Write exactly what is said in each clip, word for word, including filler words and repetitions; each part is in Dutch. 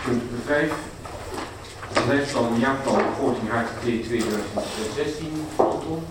punt vijf. Het lijstplan en jaarplan begroting H T T tweeduizend zestien. Anton.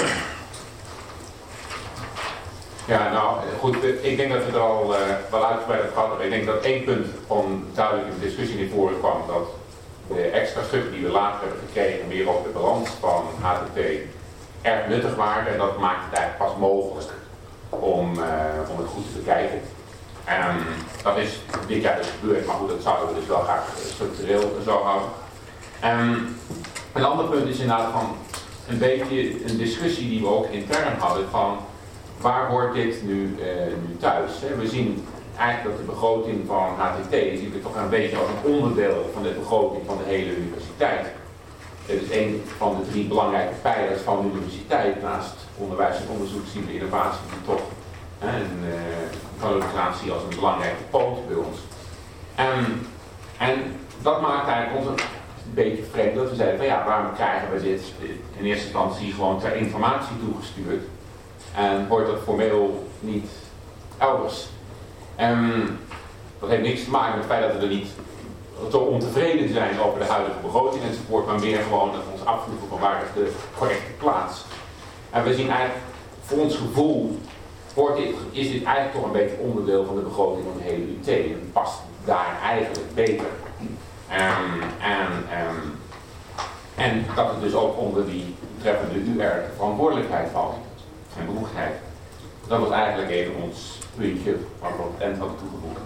Ja, nou goed, ik denk dat we het er al uh, wel uitgebreid hebben gehad. Ik denk dat één punt gewoon duidelijk in de discussie naar voren kwam, dat de extra stukken die we later hebben gekregen, meer over de balans van H T T, erg nuttig waren. En dat maakt het eigenlijk pas mogelijk om, uh, om het goed te bekijken. En dat is dit jaar dus gebeurd, maar goed, dat zouden we dus wel graag structureel zo houden. En een ander punt is inderdaad van een beetje een discussie die we ook intern hadden van waar hoort dit nu, uh, nu thuis? Hè? We zien eigenlijk dat de begroting van H T T zien we toch een beetje als een onderdeel van de begroting van de hele universiteit. Het is een van de drie belangrijke pijlers van de universiteit. Naast onderwijs en onderzoek zien we innovatie die toch hè, een uh, valorisatie als een belangrijke poot bij ons. En, en dat maakt eigenlijk ons een beetje vreemd dat we zeiden van ja, waarom krijgen we dit in eerste instantie gewoon ter informatie toegestuurd en wordt dat formeel niet elders. En dat heeft niks te maken met het feit dat we er niet te ontevreden zijn over de huidige begroting enzovoort, maar meer gewoon dat we ons afvroegen van waar is de correcte plaats. En we zien eigenlijk, voor ons gevoel, wordt dit, is dit eigenlijk toch een beetje onderdeel van de begroting van de hele U T en past daar eigenlijk beter. Um, en, um, en dat het dus ook onder die betreffende U R verantwoordelijkheid valt en bevoegdheid. Dat was eigenlijk even ons puntje wat we op het eind hadden toegevoegd.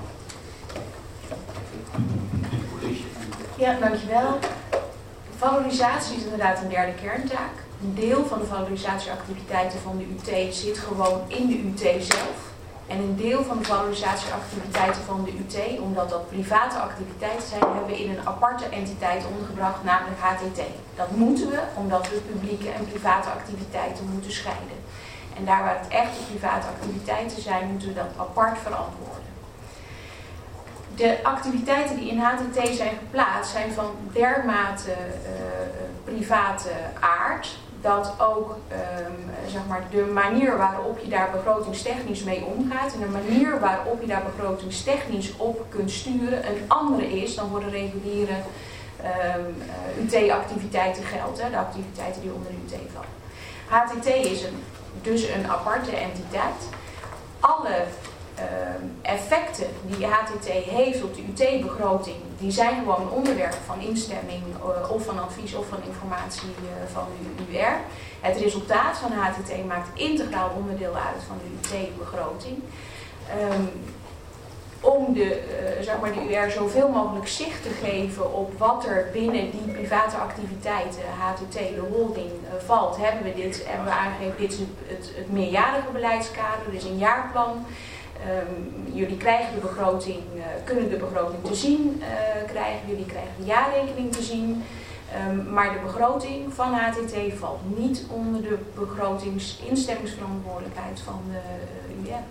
Ja, dankjewel. Valorisatie is inderdaad een derde kerntaak. Een deel van de valorisatieactiviteiten van de U T zit gewoon in de U T zelf. En een deel van de valorisatieactiviteiten van de U T, omdat dat private activiteiten zijn, hebben we in een aparte entiteit ondergebracht, namelijk H T T. Dat moeten we, omdat we publieke en private activiteiten moeten scheiden. En daar waar het echte private activiteiten zijn, moeten we dat apart verantwoorden. De activiteiten die in H T T zijn geplaatst zijn van dermate uh, private aard, dat ook um, zeg maar de manier waarop je daar begrotingstechnisch mee omgaat en de manier waarop je daar begrotingstechnisch op kunt sturen een andere is dan voor de reguliere um, uh, U T-activiteiten geldt, hè, de activiteiten die onder de U T vallen. H T T is een, dus een aparte entiteit. Alle um, effecten die H T T heeft op de U T-begroting, die zijn gewoon onderwerp van instemming uh, of van advies of van informatie uh, van de U R. Het resultaat van H T T maakt integraal onderdeel uit van de U T-begroting. Um, om de, uh, zeg maar de U R zoveel mogelijk zicht te geven op wat er binnen die private activiteiten, H T T, de holding, uh, valt, hebben we dit, hebben we aangegeven, dit is het, het, het meerjarige beleidskader, dit is een jaarplan. Um, jullie krijgen de begroting, uh, kunnen de begroting te zien uh, krijgen, jullie krijgen de jaarrekening te zien. Um, maar de begroting van H T T valt niet onder de begrotingsinstemmingsverantwoordelijkheid van de uh, U R.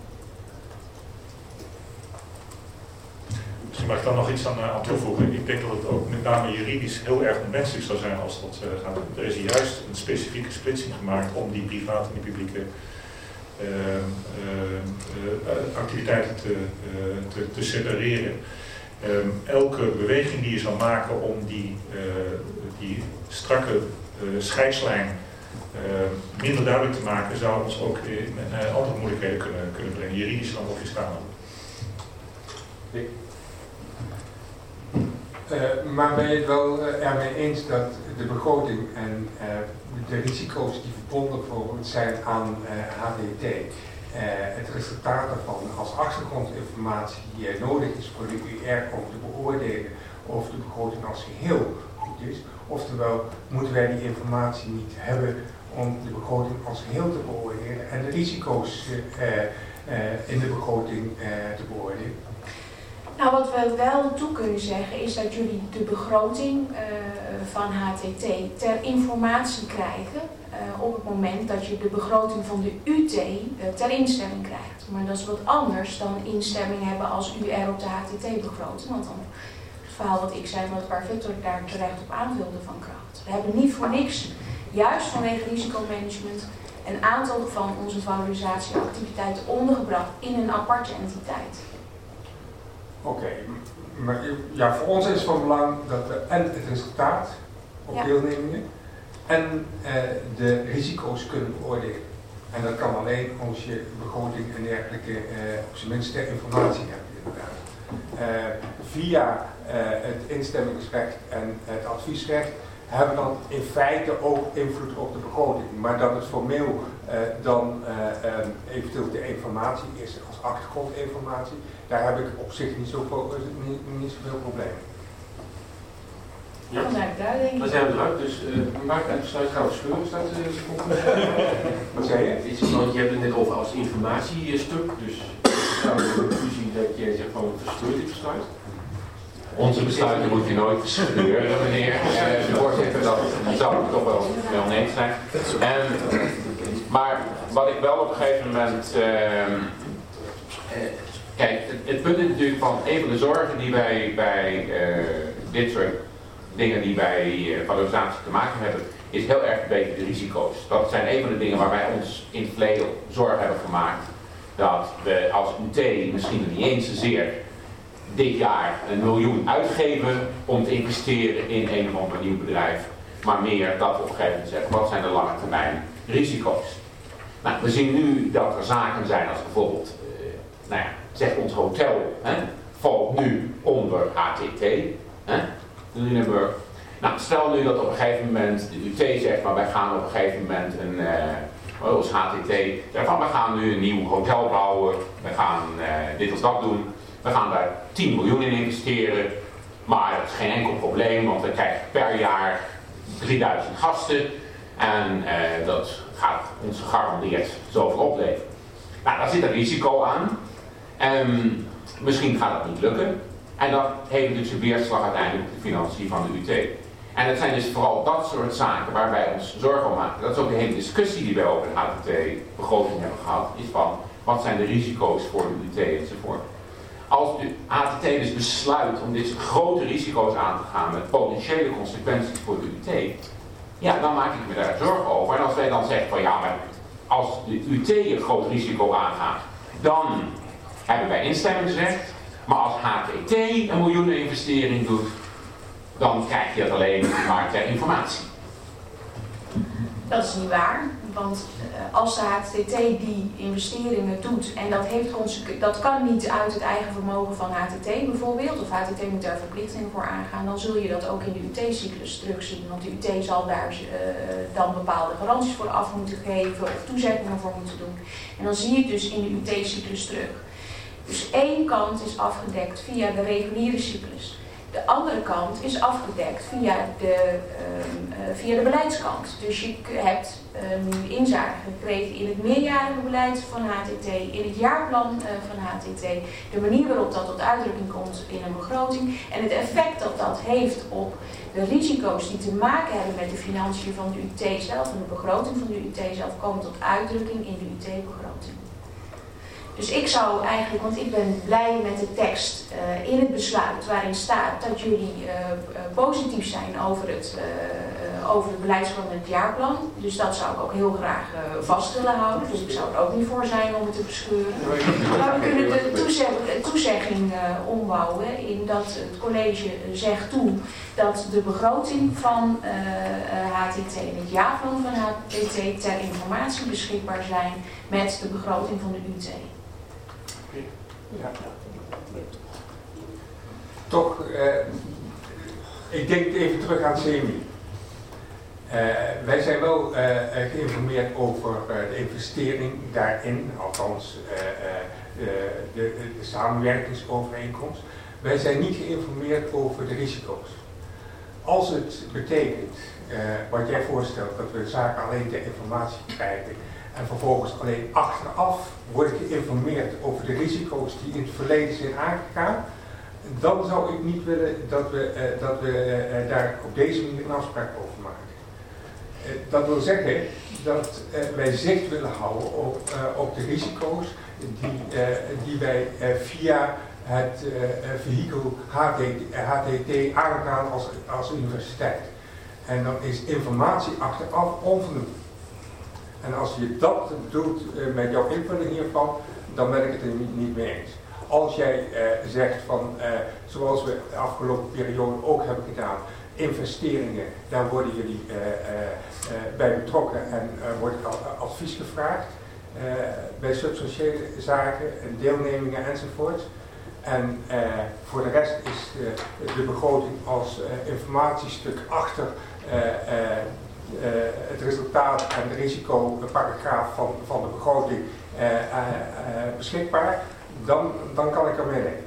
Misschien mag ik dan nog iets aan, uh, aan toevoegen. Ik denk dat het ook met name juridisch heel erg onwenselijk zou zijn als dat uh, gaat. Er is juist een specifieke splitsing gemaakt om die private en die publieke uh, uh, uh, activiteiten te, uh, te, te separeren. Um, elke beweging die je zou maken om die, uh, die strakke uh, scheidslijn uh, minder duidelijk te maken, zou ons ook in uh, andere moeilijkheden kunnen, kunnen brengen. Juridisch dan of je staan. Ik. Uh, maar ben je het wel uh, ermee eens dat de begroting en uh, de risico's die verbonden zijn aan uh, H T T, uh, het resultaat daarvan als achtergrondinformatie die uh, nodig is voor de U R om te beoordelen of de begroting als geheel goed is, oftewel moeten wij die informatie niet hebben om de begroting als geheel te beoordelen en de risico's uh, uh, in de begroting uh, te beoordelen? Nou, wat we wel toe kunnen zeggen is dat jullie de begroting uh, van H T T ter informatie krijgen uh, op het moment dat je de begroting van de U T uh, ter instemming krijgt. Maar dat is wat anders dan instemming hebben als U R op de H T T-begroting. Want dan het verhaal wat ik zei, wat waar Victor daar terecht op aanvulde van kracht. We hebben niet voor niks, juist vanwege risicomanagement, een aantal van onze valorisatieactiviteiten ondergebracht in een aparte entiteit. Oké, okay. Maar ja, voor ons is het van belang dat we en het resultaat op ja. deelnemingen en uh, de risico's kunnen beoordelen. En dat kan alleen als je begroting en dergelijke uh, op zijn minst ter informatie hebt inderdaad. Uh, via uh, het instemmingsrecht en het adviesrecht hebben we dan in feite ook invloed op de begroting. Maar dat het formeel uh, dan uh, um, eventueel de informatie is als achtergrondinformatie, daar heb ik op zich niet zoveel, niet, niet zoveel problemen. Ja, dan zijn we eruit, dus uh, maak het besluit gaan we scheuren, staat uh, Wat zei je? Iets, want je hebt het net over als informatiestuk, dus zou de conclusie dat je zegt van verscheurt dit besluit? Onze besluiten moet je nooit verscheuren, meneer uh, de voorzitter, dat zou ik toch wel wel nee zijn. En, maar wat ik wel op een gegeven moment, uh, uh, kijk, het, het punt is natuurlijk van een van de zorgen die wij bij uh, dit soort dingen die bij uh, valorisatie te maken hebben, is heel erg een beetje de risico's. Dat zijn een van de dingen waar wij ons in het verleden zorgen hebben gemaakt. Dat we als U T misschien niet eens zozeer dit jaar een miljoen uitgeven om te investeren in een of ander nieuw bedrijf. Maar meer dat we op een gegeven moment zeggen, wat zijn de lange termijn risico's? Nou, we zien nu dat er zaken zijn als bijvoorbeeld, uh, nou ja, zeg ons hotel, hè, valt nu onder H T T. Hè? Lunenburg. Nou, stel nu dat op een gegeven moment de U T zegt, maar wij gaan op een gegeven moment een, uh, als H T T, zegt van, we gaan nu een nieuw hotel bouwen, we gaan uh, dit of dat doen, we gaan daar tien miljoen in investeren, maar dat is geen enkel probleem, want we krijgen per jaar drieduizend gasten en uh, dat gaat ons gegarandeerd zoveel opleveren. Nou, daar zit een risico aan en misschien gaat dat niet lukken. En dat heeft dus een weerslag uiteindelijk op de financiën van de U T. En het zijn dus vooral dat soort zaken waar wij ons zorgen om maken. Dat is ook de hele discussie die wij over de H T T-begroting hebben gehad. Is van, wat zijn de risico's voor de U T enzovoort. Als de H T T dus besluit om dit soort grote risico's aan te gaan met potentiële consequenties voor de U T. Ja, dan maak ik me daar zorgen over. En als wij dan zeggen van ja, maar als de U T een groot risico aangaat, dan hebben wij instemmingsrecht. Maar als H T T een miljoenen investering doet, dan krijg je dat alleen maar ter informatie. Dat is niet waar, want uh, als de H T T die investeringen doet en dat, heeft dat kan niet uit het eigen vermogen van H T T bijvoorbeeld, of H T T moet daar verplichtingen voor aangaan, dan zul je dat ook in de U T-cyclus terugzien. Want de U T zal daar uh, dan bepaalde garanties voor af moeten geven of toezeggingen voor moeten doen. En dan zie je het dus in de U T-cyclus terug. Dus één kant is afgedekt via de reguliere cyclus. De andere kant is afgedekt via de, uh, uh, via de beleidskant. Dus je hebt uh, nu inzage gekregen in het meerjarige beleid van H T T, in het jaarplan uh, van H T T, de manier waarop dat tot uitdrukking komt in een begroting en het effect dat dat heeft op de risico's die te maken hebben met de financiën van de U T zelf en de begroting van de U T zelf komen tot uitdrukking in de U T-begroting. Dus ik zou eigenlijk, want ik ben blij met de tekst uh, in het besluit waarin staat dat jullie uh, uh, positief zijn over het, uh, uh, over het beleidsplan en het jaarplan. Dus dat zou ik ook heel graag uh, vast willen houden. Dus ik zou er ook niet voor zijn om het te verscheuren. Maar we kunnen de toezegging, toezegging uh, ombouwen in dat het college zegt toe dat de begroting van uh, uh, H T T en het jaarplan van H T T ter informatie beschikbaar zijn met de begroting van de U T. Ja. Toch, uh, ik denk even terug aan SEMI. Uh, wij zijn wel uh, geïnformeerd over uh, de investering daarin, althans uh, uh, de, de, de samenwerkingsovereenkomst. Wij zijn niet geïnformeerd over de risico's. Als het betekent, uh, wat jij voorstelt, dat we zaken alleen ter informatie krijgen, en vervolgens alleen achteraf wordt geïnformeerd over de risico's die in het verleden zijn aangegaan, dan zou ik niet willen dat we, uh, dat we uh, daar op deze manier een afspraak over maken. Uh, dat wil zeggen dat uh, wij zicht willen houden op, uh, op de risico's die, uh, die wij uh, via het uh, vehikel H T T aangaan als, als universiteit. En dan is informatie achteraf onvoldoende. En als je dat doet uh, met jouw invulling hiervan, dan ben ik het er niet, niet mee eens. als jij uh, zegt van, uh, zoals we de afgelopen periode ook hebben gedaan, investeringen, daar worden jullie uh, uh, uh, bij betrokken en uh, wordt uh, advies gevraagd uh, bij substantiële zaken en deelnemingen enzovoort. En uh, voor de rest is de, de begroting als uh, informatiestuk achter uh, uh, uh, het resultaat en de risicoparagraaf van, van de begroting uh, uh, uh, beschikbaar, dan, dan kan ik ermee leven.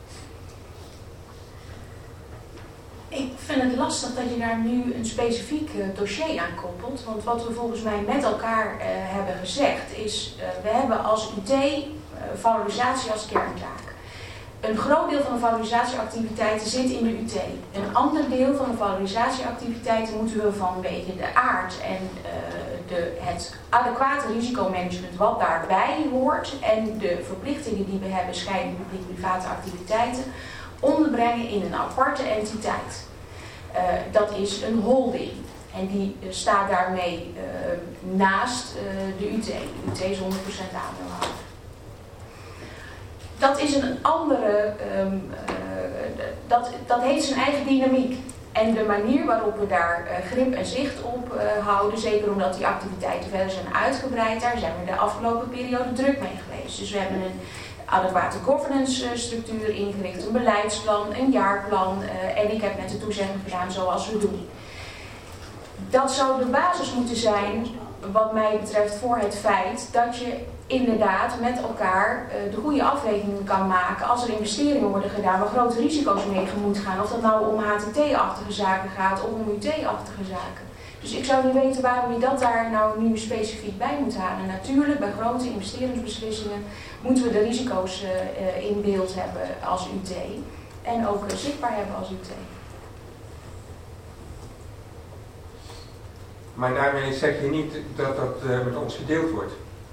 Ik vind het lastig dat je daar nu een specifiek uh, dossier aan koppelt. Want wat we volgens mij met elkaar uh, hebben gezegd is, uh, we hebben als U T uh, valorisatie als kerntaak. Een groot deel van de valorisatieactiviteiten zit in de U T. Een ander deel van de valorisatieactiviteiten moeten we vanwege de aard en uh, de, het adequate risicomanagement wat daarbij hoort en de verplichtingen die we hebben scheiden publiek-private activiteiten onderbrengen in een aparte entiteit. Uh, dat is een holding en die uh, staat daarmee uh, naast uh, de U T. De U T is honderd procent aandeelhouder. Dat is een andere, um, uh, dat, dat heeft zijn eigen dynamiek. En de manier waarop we daar uh, grip en zicht op uh, houden, zeker omdat die activiteiten verder zijn uitgebreid, daar zijn we de afgelopen periode druk mee geweest. Dus we hebben een adequate governance structuur ingericht, een beleidsplan, een jaarplan uh, en ik heb net de toezegging gedaan zoals we doen. Dat zou de basis moeten zijn, wat mij betreft, voor het feit dat je inderdaad met elkaar uh, de goede afwegingen kan maken als er investeringen worden gedaan waar grote risico's mee gemoeid gaan. Of dat nou om H T T-achtige zaken gaat of om U T-achtige zaken. Dus ik zou niet weten waarom je dat daar nou nu specifiek bij moet halen. Natuurlijk, bij grote investeringsbeslissingen moeten we de risico's uh, uh, in beeld hebben als U T. En ook uh, zichtbaar hebben als U T. Maar daarmee zeg je niet dat dat uh, met ons gedeeld wordt.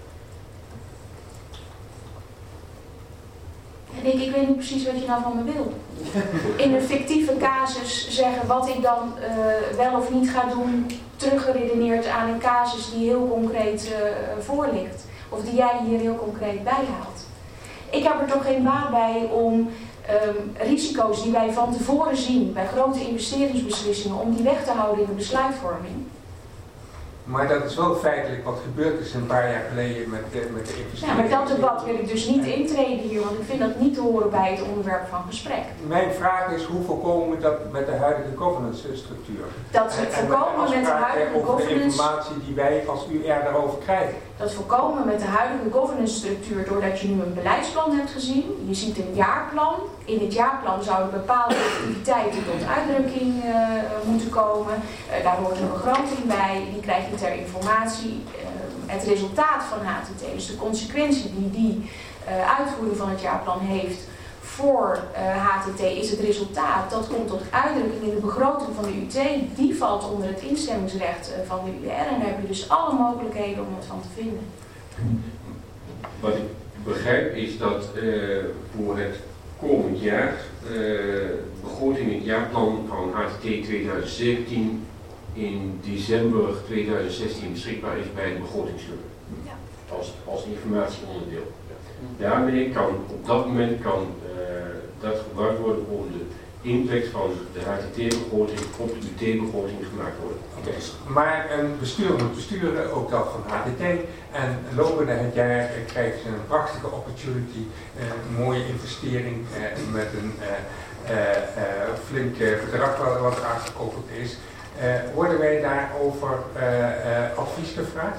En ik, ik weet niet precies wat je nou van me wil. In een fictieve casus zeggen wat ik dan uh, wel of niet ga doen, teruggeredeneerd aan een casus die heel concreet uh, voor ligt. Of die jij hier heel concreet bijhaalt. Ik heb er toch geen baat bij om um, risico's die wij van tevoren zien bij grote investeringsbeslissingen, om die weg te houden in de besluitvorming. Maar dat is wel feitelijk wat gebeurd is een paar jaar geleden met de, met de investeringen. Ja, maar dat debat wil ik dus niet intreden hier, want ik vind dat niet te horen bij het onderwerp van gesprek. Mijn vraag is, hoe voorkomen we dat met de huidige governance structuur? Dat we voorkomen met de huidige over governance... de informatie die wij als U R daarover krijgen. Dat voorkomen met de huidige governance structuur doordat je nu een beleidsplan hebt gezien. Je ziet een jaarplan. In het jaarplan zouden bepaalde activiteiten tot uitdrukking uh, moeten komen. Uh, daar hoort een begroting bij. Die krijg je ter informatie. Uh, het resultaat van H T T, dus de consequentie die die uh, uitvoering van het jaarplan heeft voor uh, H T T, is het resultaat. Dat komt tot uitdrukking in de begroting van de U T. Die valt onder het instemmingsrecht uh, van de U R. En daar heb je dus alle mogelijkheden om het van te vinden. Wat ik begrijp is dat uh, voor het komend jaar uh, begroting het jaarplan van H T T twintig zeventien in december tweeduizend zestien beschikbaar is bij de begrotingsclub. Ja. Als, als informatieonderdeel. Daarmee kan op dat moment kan uh, dat gebruikt worden om de impact van de H T T-begroting op de U T-begroting gemaakt worden. Okay. Maar een bestuur moet besturen, ook dat van H T T. En lopende het jaar krijgen ze een prachtige opportunity, uh, een mooie investering uh, met een uh, uh, uh, flink uh, bedrag wat, wat eraan gekoppeld is. Uh, worden wij daarover uh, uh, advies gevraagd?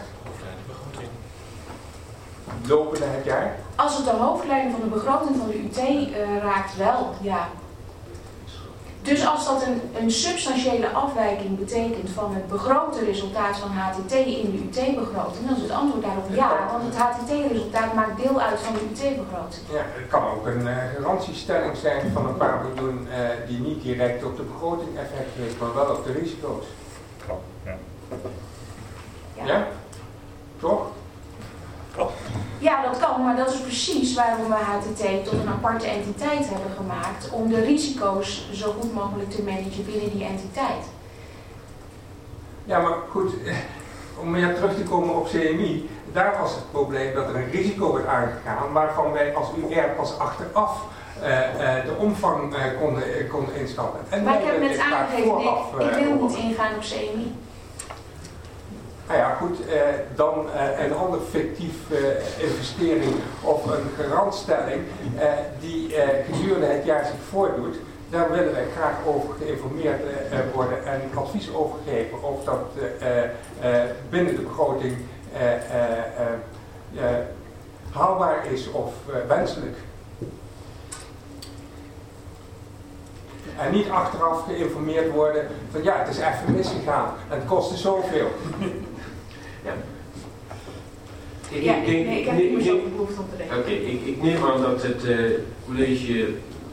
Lopende het jaar? Als het de hoofdlijnen van de begroting van de U T uh, raakt, wel, ja. Dus als dat een, een substantiële afwijking betekent van het begrote resultaat van H T T in de U T-begroting, dan is het antwoord daarop ja, want het H T T-resultaat maakt deel uit van de U T-begroting. Ja, het kan ook een uh, garantiestelling zijn van een paar miljoen uh, die niet direct op de begroting effect heeft, maar wel op de risico's. Kan, ja. Ja? Ja? Toch? Kan. Ja, dat kan, maar dat is precies waarom we H T T tot een aparte entiteit hebben gemaakt, om de risico's zo goed mogelijk te managen binnen die entiteit. Ja, maar goed, om ja, terug te komen op C M I, daar was het probleem dat er een risico werd aangegaan waarvan wij als U R pas achteraf uh, uh, de omvang uh, konden, uh, konden inschatten. En maar ik heb net aangegeven, ik, ik wil niet ingaan op C M I. Nou ja, goed, uh, dan uh, een andere fictief uh, investering of een garantstelling uh, die uh, gedurende het jaar zich voordoet. Daar willen wij graag over geïnformeerd uh, worden en advies over geven of dat uh, uh, binnen de begroting uh, uh, uh, uh, haalbaar is of uh, wenselijk. En niet achteraf geïnformeerd worden van ja, het is even misgegaan en het kostte zoveel. Ja. Ik, ja, ik, denk, nee, ik heb niet meer zoveel behoefte om te denken. Oké, okay, ik, ik neem aan dat het uh, college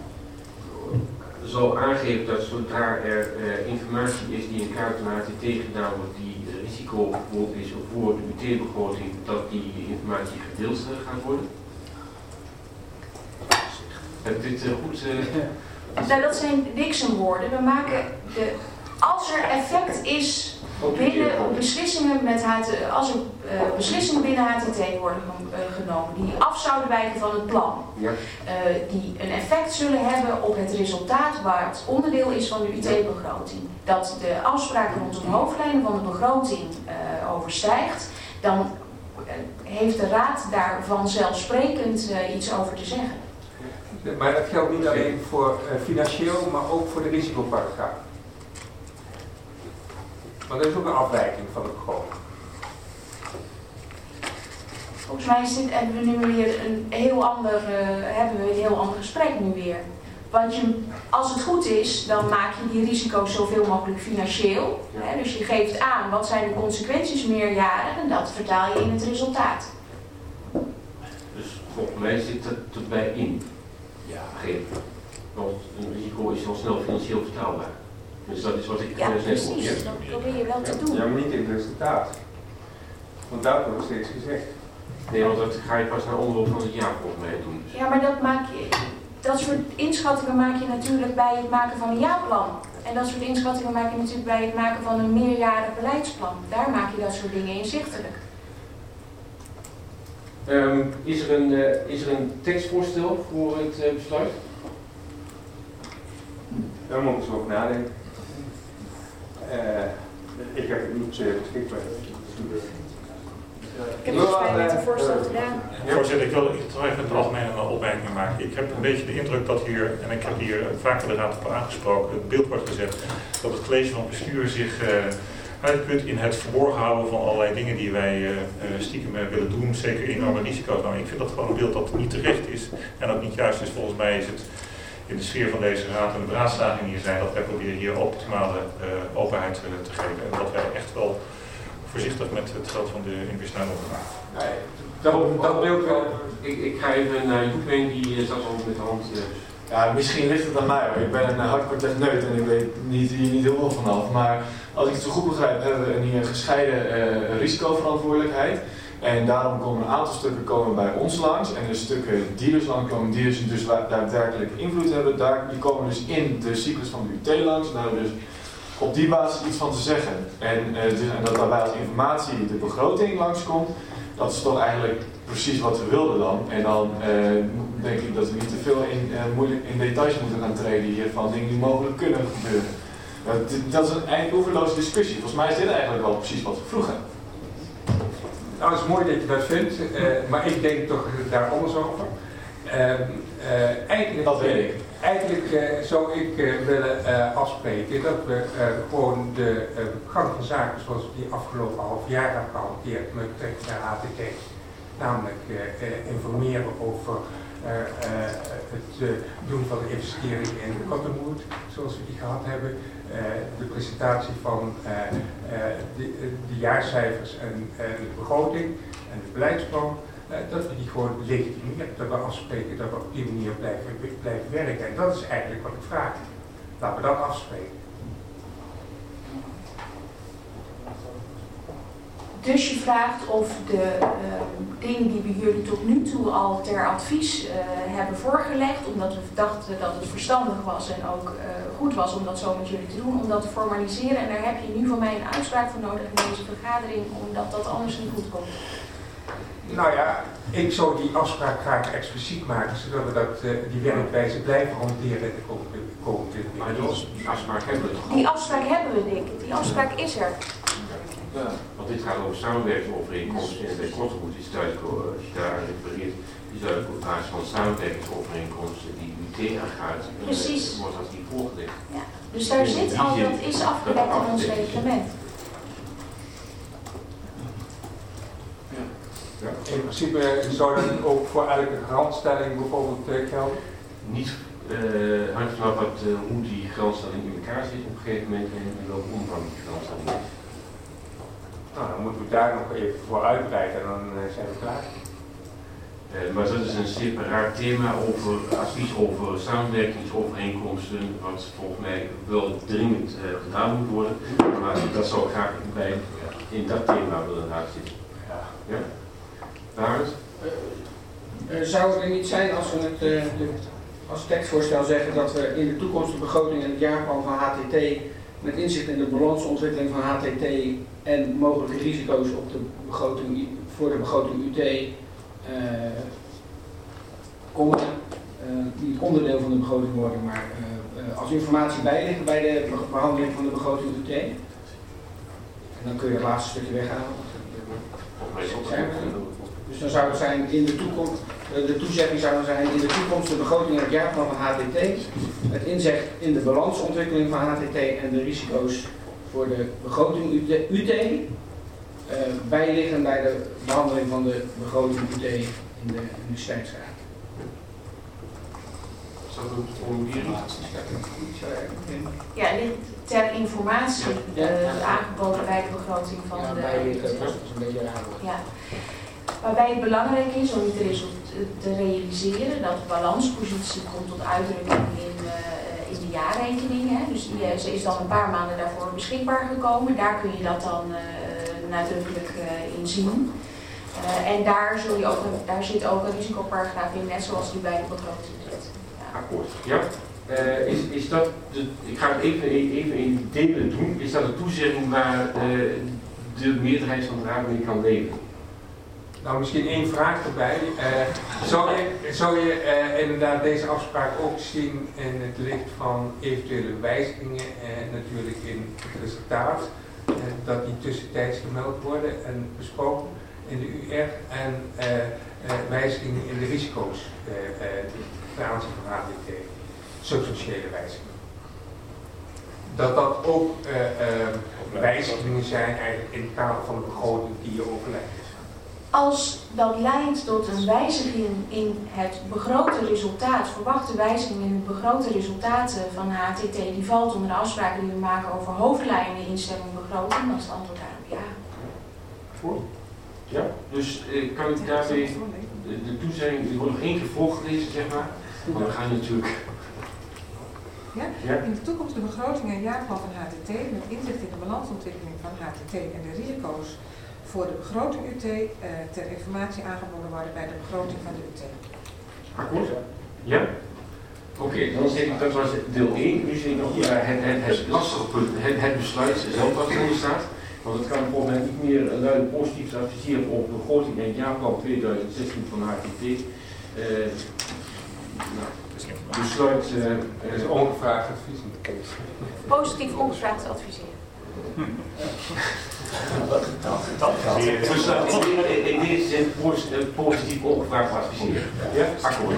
zal aangeven dat zodra er uh, informatie is die in kaart van H T T gedaan wordt die uh, risicovol is voor de U T-begroting, dat die informatie gedeeld gaat worden. Heb dit uh, goed? Uh, nou, dat zijn Dixon-woorden. We maken de, als er effect is binnen beslissingen met H T T, als er uh, beslissingen binnen H T T worden uh, genomen die af zouden wijken van het plan, ja. uh, die een effect zullen hebben op het resultaat waar het onderdeel is van de U T-begroting, dat de afspraken rondom de hoofdlijnen van de begroting uh, overstijgt, dan uh, heeft de Raad daar vanzelfsprekend uh, iets over te zeggen. Maar dat geldt niet alleen voor uh, financieel, maar ook voor de risicoparagraaf. Want dat is ook een afwijking van de begroting. Volgens mij is dit, hebben we nu weer een heel ander, uh, hebben we een heel ander gesprek nu weer. Want je, als het goed is, dan maak je die risico's zoveel mogelijk financieel. Ja. Hè, dus je geeft aan wat zijn de consequenties meerjarig en dat vertaal je in het resultaat. Dus volgens mij zit het erbij in. Ja. Want een risico is al snel financieel vertaalbaar. Dus dat is wat ik ja, net precies. Op, ja. Dat probeer je wel te doen. Ja, maar niet in het resultaat. Want dat wordt steeds gezegd. Nee, want dat ga je pas naar onderloop van het jaar volgens mij doen. Ja, maar dat, maak je, dat soort inschattingen maak je natuurlijk bij het maken van een jaarplan. En dat soort inschattingen maak je natuurlijk bij het maken van een meerjarig beleidsplan. Daar maak je dat soort dingen inzichtelijk. Um, is, er een, uh, is er een tekstvoorstel voor het uh, besluit? Daar moet ik eens over nadenken. Uh, ik heb het niet uh, beschikbaar. Ik heb volgens mij net een voorstel gedaan. Ja. Voorzitter, ik wil toch even een algemene opmerking maken. Ik heb een beetje de indruk dat hier, en ik heb hier vaker de Raad op aangesproken, het beeld wordt gezet dat het college van bestuur zich uh, uitput in het verborgen houden van allerlei dingen die wij uh, stiekem uh, willen doen, zeker enorme risico's. Nou, ik vind dat gewoon een beeld dat niet terecht is en dat niet juist is. Volgens mij is het in de sfeer van deze raad en de beraadslaging hier zijn dat wij proberen hier optimale uh, openheid uh, te geven en dat wij echt wel voorzichtig met het geld van de investeerder omgaan. Nee, dat, dat beeld wel. Ik, ik ga even naar Joep heen, die zat al met de hand. Uh, Ja, misschien ligt het aan mij hoor. Ik ben een hardcore techneut en ik weet niet, hier niet heel veel vanaf. Maar als ik het zo goed begrijp, hebben we hier een gescheiden uh, risicoverantwoordelijkheid. En daarom komen een aantal stukken komen bij ons langs. En de stukken die dus langs komen, die dus, dus daadwerkelijk invloed hebben, daar, die komen dus in de cyclus van de U T langs. En daar hebben we dus op die basis iets van te zeggen. En, uh, dus, en dat daarbij als informatie de begroting langskomt, dat is toch eigenlijk precies wat we wilden dan. En dan uh, denk ik dat we niet te veel in, uh, moeilijk in details moeten gaan treden hier van dingen die mogelijk kunnen gebeuren. Uh, dit, dat is een eind oeverloze discussie. Volgens mij is dit eigenlijk wel precies wat we vroegen. Nou, het is mooi dat je dat vindt, uh, maar ik denk toch daar anders over. Uh, uh, eigenlijk, dat weet ik. Eigenlijk uh, zou ik uh, willen uh, afspreken dat we uh, gewoon de uh, gang van zaken zoals we die afgelopen half jaar hebben gehanteerd met betrekking naar H T T. Namelijk uh, uh, informeren over uh, uh, het uh, doen van de investering in de Cottonwood, zoals we die gehad hebben. Uh, de presentatie van uh, uh, de, de jaarcijfers en uh, de begroting en het beleidsplan. Uh, dat we die gewoon legitimeren, dat we afspreken dat we op die manier blijven, blijven werken. En dat is eigenlijk wat ik vraag. Laten we dat afspreken. Dus je vraagt of de uh, dingen die we jullie tot nu toe al ter advies uh, hebben voorgelegd, omdat we dachten dat het verstandig was en ook uh, goed was om dat zo met jullie te doen, om dat te formaliseren. En daar heb je nu van mij een uitspraak voor nodig in deze vergadering, omdat dat anders niet goed komt. Nou ja, ik zou die afspraak graag expliciet maken, zodat we dat, uh, die werkwijze blijven hanteren in de komende twintig Maar die afspraak hebben we toch al? Die afspraak hebben we, Dick. Die afspraak is er. Ja. Want dit gaat over samenwerkingsovereenkomsten en bij Kortegoed is duidelijk, als je daar refereert, is duidelijk op basis van samenwerkingsovereenkomsten die U T aangaat. Precies. Uh, wordt dat hier voorgelegd. Ja. Dus daar zit al, dat is afgedekt in ons reglement. Ja. In principe zou dat ook voor elke garantstelling bijvoorbeeld uh, gelden? Niet uh, hangt vanaf wat, uh, hoe die garantstelling in elkaar zit op een gegeven moment en in welke omvang die garantstelling is. Nou, dan moeten we daar nog even voor uitbreiden en dan uh, zijn we klaar. Uh, maar dat is een separaat thema over advies over samenwerkingsovereenkomsten, wat volgens mij wel dringend uh, gedaan moet worden. Maar dat zou ik graag bij in dat thema willen laten zitten. Ja. Ja? Barend? Uh, uh, zou het er niet zijn als we het uh, de, als tekstvoorstel zeggen dat we in de toekomst de begroting en het jaarplan van H T T met inzicht in de balansontwikkeling van H T T en mogelijke risico's op de begroting, voor de begroting U T uh, komen, uh, niet onderdeel van de begroting worden, maar uh, uh, als informatie bijliggen bij de behandeling van de begroting U T. En dan kun je het laatste stukje weghalen. Dus dan zou het zijn in de toekomst, de toezegging zou dan zijn in de toekomst de begroting en het jaarplan van H T T, het inzicht in de balansontwikkeling van H T T en de risico's voor de begroting U T, uh, bijliggen bij de behandeling van de begroting U T in de Universiteitsraad. Is dat een formulier? Ja, ligt ter informatie uh, aangeboden bij de begroting van ja, de bijliggen, dat is een beetje raar woord. Ja. Waarbij het belangrijk is om te, te realiseren dat de balanspositie komt tot uitdrukking in, uh, in de jaarrekeningen. Dus die, ze is dan een paar maanden daarvoor beschikbaar gekomen. Daar kun je dat dan uh, nadrukkelijk uh, in zien. Uh, en daar, zul je ook, daar zit ook een risicoparagraaf in, net zoals die bij de begroting zit. Ja. Akkoord. Ja. Uh, is, is dat de, ik ga het even, even in delen doen. Is dat een toezegging waar uh, de meerderheid van de raad mee kan leven? Nou, misschien één vraag erbij. Uh, zou je, zou je uh, inderdaad deze afspraak ook zien in het licht van eventuele wijzigingen en uh, natuurlijk in het resultaat, uh, dat die tussentijds gemeld worden en besproken in de U R en uh, uh, wijzigingen in de risico's uh, uh, ten aanzien van H T T, substantiële wijzigingen. Dat dat ook uh, uh, wijzigingen zijn eigenlijk in het kader van de begroting die je overlegt. Als dat leidt tot een wijziging in het begrote resultaat, verwachte wijziging in de begrote resultaten van H T T, die valt onder de afspraken die we maken over hoofdlijnen, instelling, begroting, dan is het antwoord daarop ja. Goed. Ja, dus eh, kan ik daarbij de, de toezegging, die wordt nog één keer voorgelezen, zeg maar, maar we gaan natuurlijk... Ja? Ja. In de toekomst de begroting en jaarplan van H T T met inzicht in de balansontwikkeling van H T T en de risico's voor de begroting U T uh, ter informatie aangeboden worden bij de begroting van de U T. Akkoord? Ja? Oké, okay, dan zit ik, dat was deel één. Nu zit ik nog uh, het, het, het lastige punt, het, het besluit zelf wat eronder staat. Want het kan volgens mij niet meer luid positief adviseren op de begroting en jaarplan twintig zestien van H T T. Uh, nou, besluit uh, dat is ongevraagd advies. Positief ongevraagd adviseren. Besluit in deze zin positief ongevraagd adviseren. Ja, akkoord.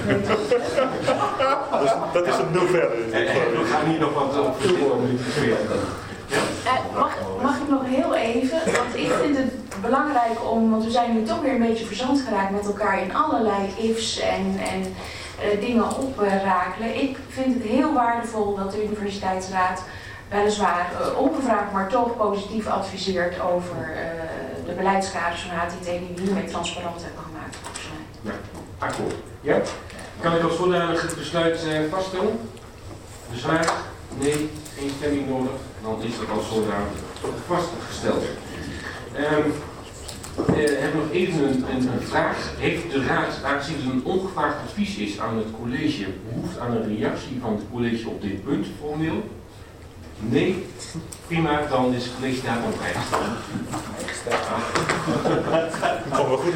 Dat is het nu verder. We gaan hier nog wat op discussiëren. Ja? Uh, mag, mag ik nog heel even, want ik vind het belangrijk om, want we zijn nu toch weer een beetje verzand geraakt met elkaar in allerlei ifs en, en uh, dingen oprakelen. Ik vind het heel waardevol dat de Universiteitsraad weliswaar uh, ongevraagd, maar toch positief adviseert over uh, de beleidskaders van H T T die we hiermee transparant hebben gemaakt. Ja, akkoord. Ja? Kan ik als zodanig het besluit uh, vaststellen? Bezwaar? Nee, geen stemming nodig. Dan is dat als zodanig vastgesteld. Um, uh, ik heb nog even een, een, een vraag. Heeft de Raad, aangezien het een ongevraagd advies is aan het college, behoefte aan een reactie van het college op dit punt formeel? Nee? Prima, dan is het college daarom vrijgesteld. Komen we goed